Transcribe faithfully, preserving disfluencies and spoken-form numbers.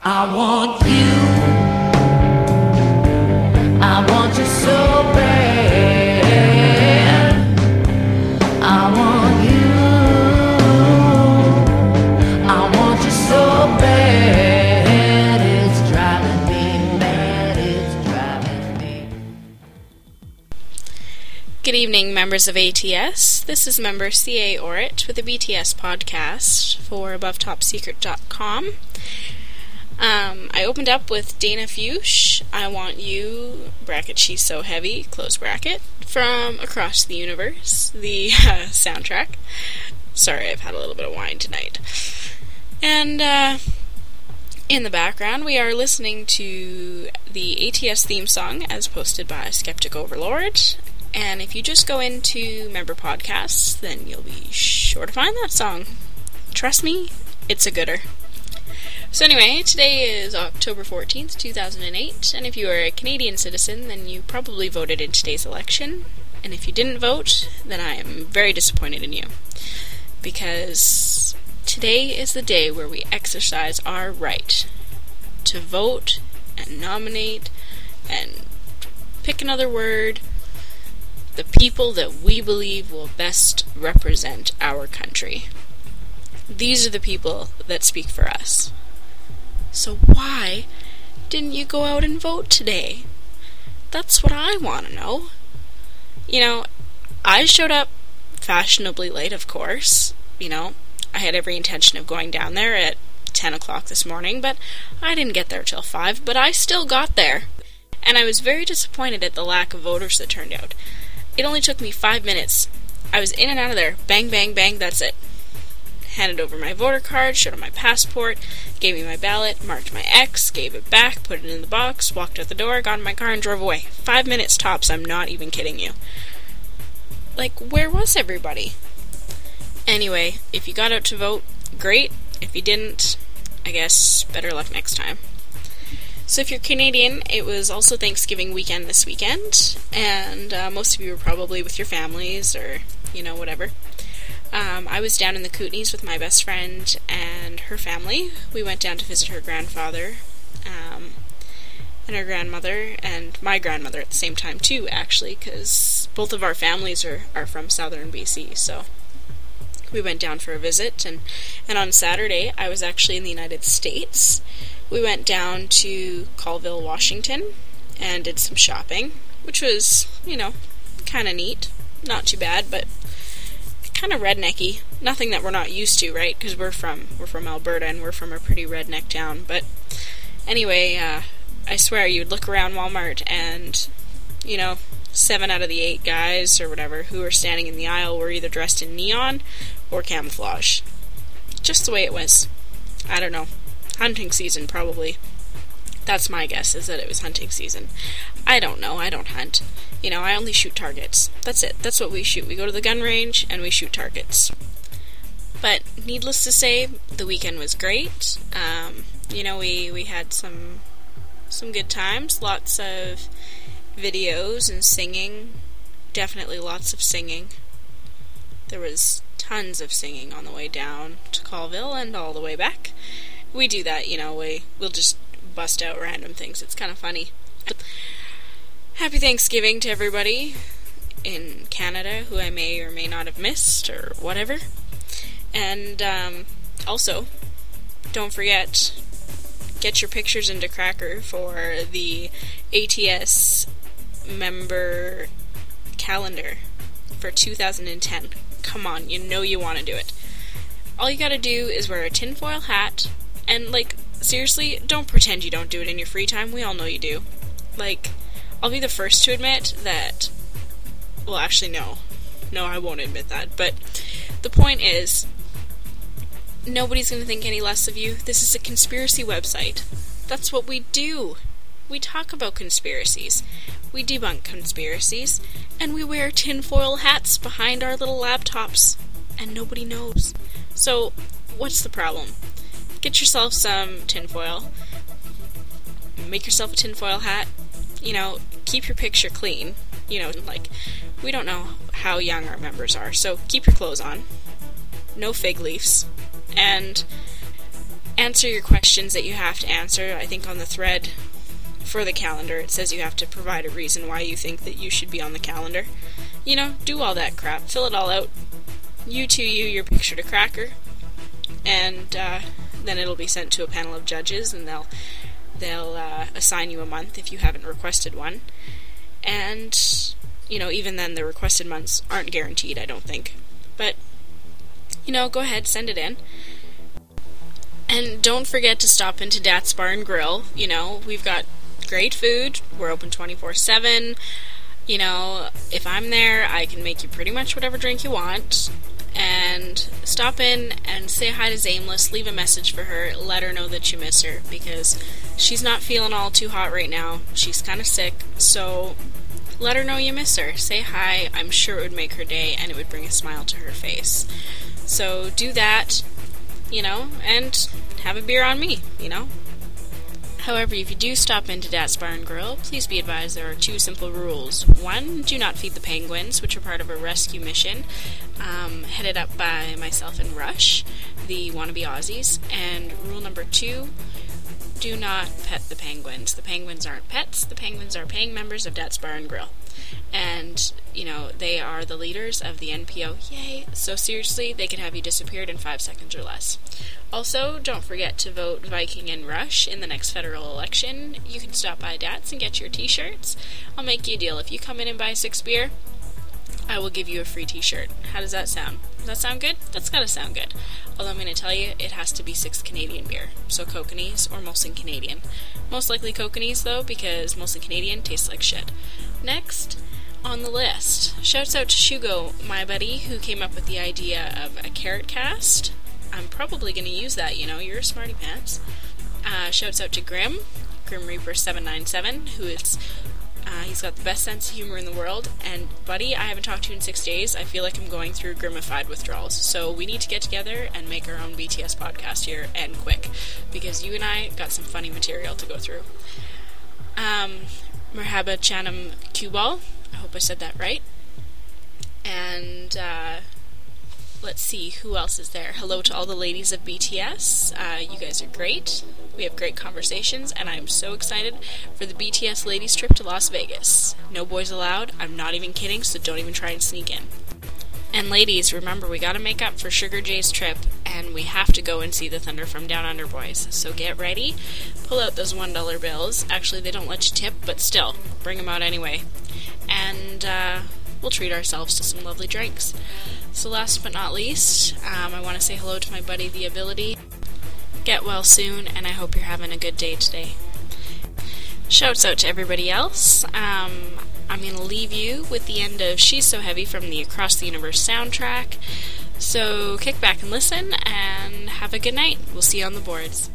I want you. I want you so bad. I want you. I want you so bad. It's driving me mad. It's driving me. Good evening, members of A T S. This is member C A Orrit with the B T S podcast for above top secret dot com. Um, I opened up with Dana Fuchs, I Want You, bracket She's So Heavy, close bracket, from Across the Universe, the uh, soundtrack. Sorry, I've had a little bit of wine tonight. And, uh, in the background, we are listening to the A T S theme song as posted by Skeptic Overlord. And if you just go into member podcasts, then you'll be sure to find that song. Trust me, it's a gooder. So anyway, today is October fourteenth, two thousand eight, and if you are a Canadian citizen, then you probably voted in today's election, and if you didn't vote, then I am very disappointed in you, because today is the day where we exercise our right to vote and nominate and pick another word, the people that we believe will best represent our country. These are the people that speak for us. So why didn't you go out and vote today? That's what I want to know. You know, I showed up fashionably late, of course. You know, I had every intention of going down there at ten o'clock this morning, but I didn't get there till five, but I still got there. And I was very disappointed at the lack of voters that turned out. It only took me five minutes. I was in and out of there. Bang, bang, bang, that's it. Handed over my voter card, showed him my passport, gave me my ballot, marked my X, gave it back, put it in the box, walked out the door, got in my car, and drove away. Five minutes tops, I'm not even kidding you. Like, where was everybody? Anyway, if you got out to vote, great. If you didn't, I guess better luck next time. So if you're Canadian, it was also Thanksgiving weekend this weekend, and uh, most of you were probably with your families or, you know, whatever. Um, I was down in the Kootenays with my best friend and her family. We went down to visit her grandfather um, and her grandmother, and my grandmother at the same time too, actually, because both of our families are, are from southern B C, so we went down for a visit. And, and on Saturday, I was actually in the United States. We went down to Colville, Washington, and did some shopping, which was, you know, kind of neat. Not too bad, but kind of rednecky. Nothing that we're not used to, right? Because we're from we're from Alberta and we're from a pretty redneck town. But anyway, uh, I swear you'd look around Walmart and, you know, seven out of the eight guys or whatever who were standing in the aisle were either dressed in neon or camouflage. Just the way it was. I don't know. Hunting season, probably. That's my guess, is that it was hunting season. I don't know, I don't hunt. You know, I only shoot targets. That's it, that's what we shoot. We go to the gun range, and we shoot targets. But, needless to say, the weekend was great. Um, you know, we, we had some, some good times. Lots of videos and singing. Definitely lots of singing. There was tons of singing on the way down to Colville and all the way back. We do that, you know, we, we'll just bust out random things. It's kind of funny. Happy Thanksgiving to everybody in Canada who I may or may not have missed or whatever. And um, also, don't forget, get your pictures into Cracker for the A T S member calendar for two thousand ten. Come on, you know you want to do it. All you gotta do is wear a tinfoil hat, and, like, seriously, don't pretend you don't do it in your free time. We all know you do. Like, I'll be the first to admit that... Well, actually, no. No, I won't admit that. But the point is, nobody's going to think any less of you. This is a conspiracy website. That's what we do. We talk about conspiracies. We debunk conspiracies. And we wear tinfoil hats behind our little laptops. And nobody knows. So, what's the problem? Get yourself some tinfoil. Make yourself a tinfoil hat. You know, keep your picture clean. You know, like, we don't know how young our members are, so keep your clothes on. No fig leaves. And answer your questions that you have to answer. I think on the thread for the calendar it says you have to provide a reason why you think that you should be on the calendar. You know, do all that crap. Fill it all out. You to you, your picture to Cracker. And uh, then it'll be sent to a panel of judges, and they'll they'll uh, assign you a month if you haven't requested one. And, you know, even then the requested months aren't guaranteed, I don't think. But, you know, go ahead, send it in. And don't forget to stop into Dat's Bar and Grill. You know, we've got great food. We're open twenty-four seven. You know, if I'm there, I can make you pretty much whatever drink you want. And stop in and say hi to Zameless, leave a message for her, let her know that you miss her, because she's not feeling all too hot right now. She's kind of sick, so let her know you miss her. Say hi. I'm sure it would make her day, and it would bring a smile to her face. So do that, you know, and have a beer on me, you know. However, if you do stop into Dat's Bar and Grill, please be advised there are two simple rules. One, do not feed the penguins, which are part of a rescue mission um, headed up by myself and Rush, the wannabe Aussies. And rule number two, do not pet the penguins. The penguins aren't pets. The penguins are paying members of Dat's Bar and Grill. And, you know, they are the leaders of the N P O. Yay! So seriously, they can have you disappeared in five seconds or less. Also, don't forget to vote Viking and Rush in the next federal election. You can stop by Dat's and get your t-shirts. I'll make you a deal. If you come in and buy six beer, I will give you a free t-shirt. How does that sound? Does that sound good? That's gotta sound good. Although I'm going to tell you, it has to be six Canadian beer. So Kokanese or Molson Canadian. Most likely Kokanese, though, because Molson Canadian tastes like shit. Next on the list, shouts out to Shugo, my buddy, who came up with the idea of a carrot cast. I'm probably going to use that, you know, you're a smarty pants. Uh, shouts out to Grim, Grim Reaper seven nine seven, who is, uh, he's got the best sense of humor in the world, and buddy, I haven't talked to you in six days, I feel like I'm going through Grimified withdrawals, so we need to get together and make our own B T S podcast here, and quick, because you and I got some funny material to go through. Um, Merhaba Chanam Qbal, I hope I said that right, and, uh... let's see, who else is there? Hello to all the ladies of B T S. Uh, you guys are great. We have great conversations, and I'm so excited for the B T S ladies trip to Las Vegas. No boys allowed. I'm not even kidding, so don't even try and sneak in. And ladies, remember, we gotta make up for Sugar Jay's trip, and we have to go and see the Thunder from Down Under boys. So get ready. Pull out those one dollar bills. Actually, they don't let you tip, but still, bring them out anyway. And, uh... we'll treat ourselves to some lovely drinks. So last but not least, um, I want to say hello to my buddy The Ability. Get well soon, and I hope you're having a good day today. Shouts out to everybody else. Um, I'm going to leave you with the end of She's So Heavy from the Across the Universe soundtrack. So kick back and listen, and have a good night. We'll see you on the boards.